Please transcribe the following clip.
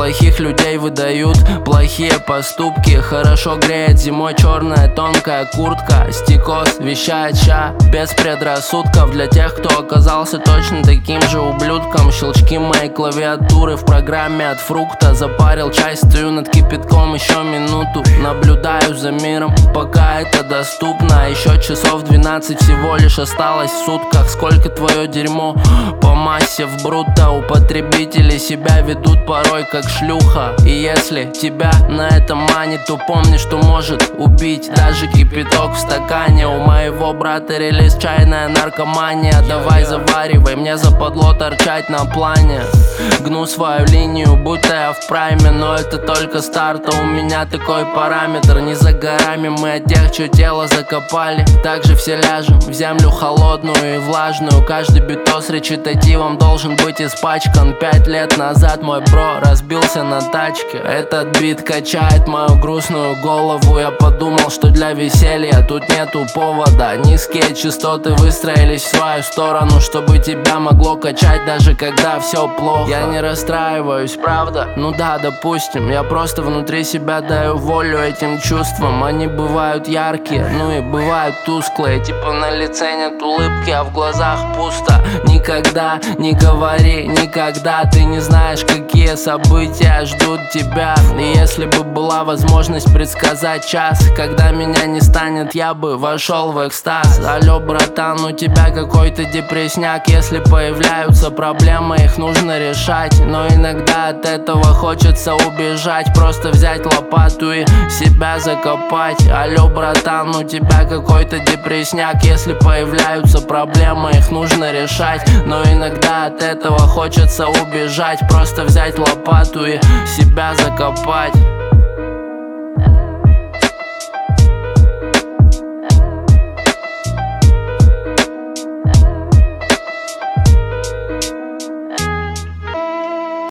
плохих людей выдают плохие поступки. Хорошо греет зимой черная тонкая куртка. Стикос вещает ща без предрассудков. Для тех, кто оказался точно таким же ублюдком. Щелчки моей клавиатуры в программе от фрукта. Запарил чай, стою над кипятком еще минуту. Наблюдаю за миром, пока это доступно. Еще часов 12 всего лишь осталось в сутках. Сколько твое дерьмо по массе в брутто. У потребителей себя ведут порой как шлюха. И если тебя на это манит, то помни, что может убить даже кипяток в стакане. У моего брата релиз чайная наркомания. Давай заваривай, мне западло торчать на плане. Гну свою линию, будто я в прайме. Но это только старт, а у меня такой параметр. Не за горами мы от тех, чье тело закопали. Также все ляжем в землю холодную и влажную. Каждый битос речитативом должен быть испачкан. 5 лет назад мой бро разбился на тачке. Этот бит качает мою грустную голову. Я подумал, что для веселья тут нету повода. Низкие частоты выстроились в свою сторону, чтобы тебя могло качать даже когда все плохо. Я не расстраиваюсь, правда? Ну да, допустим. Я просто внутри себя даю волю этим чувствам. Они бывают яркие, ну и бывают тусклые. Типа на лице нет улыбки, а в глазах пусто. Никогда не говори никогда. Ты не знаешь, какие события ждут тебя. И если бы была возможность предсказать час, когда меня не станет, я бы вошел в экстаз. Алло, братан, у тебя какой-то депрессняк. Если появляются проблемы, их нужно решать. Но иногда от этого хочется убежать. Просто взять лопату и себя закопать. Алло, братан, у тебя какой-то депрессняк. Если появляются проблемы, их нужно решать. Но иногда от этого хочется убежать. Просто взять лопату и себя закопать.